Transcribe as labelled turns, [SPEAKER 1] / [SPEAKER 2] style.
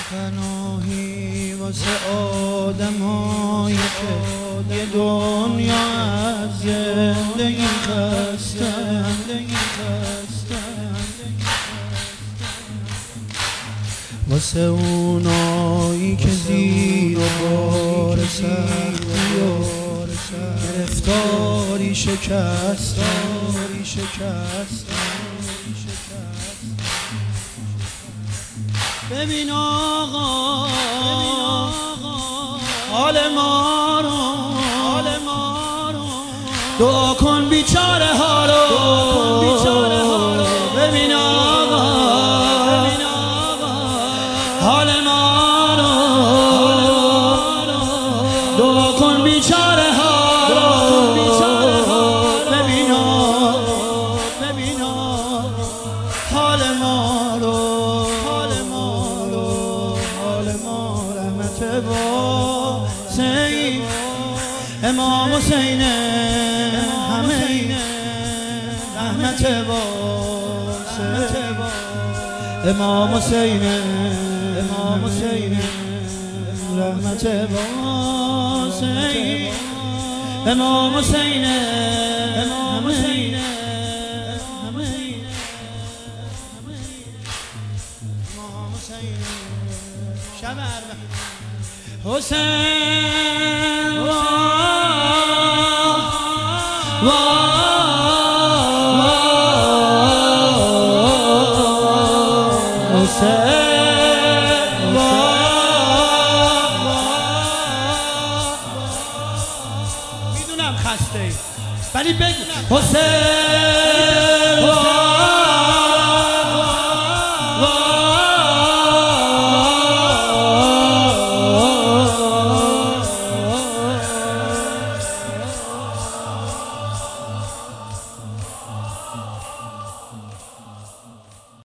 [SPEAKER 1] پناهی واسه آدمایی که یه دنیا از زندگی خستن، واسه اونایی که زیر بار سختی و گرفتاری شکستن. ببین آقا حال ما رو دعا کن بیچاره ها رو. ببین آقا حال ما رو دعا کن بیچاره ها رو. ببین حال ما رو، رحمت واسه امام حسین همه، رحمت واسه امام حسین، رحمت واسه امام حسین، حسین میدونم خسته ولی بگو حسین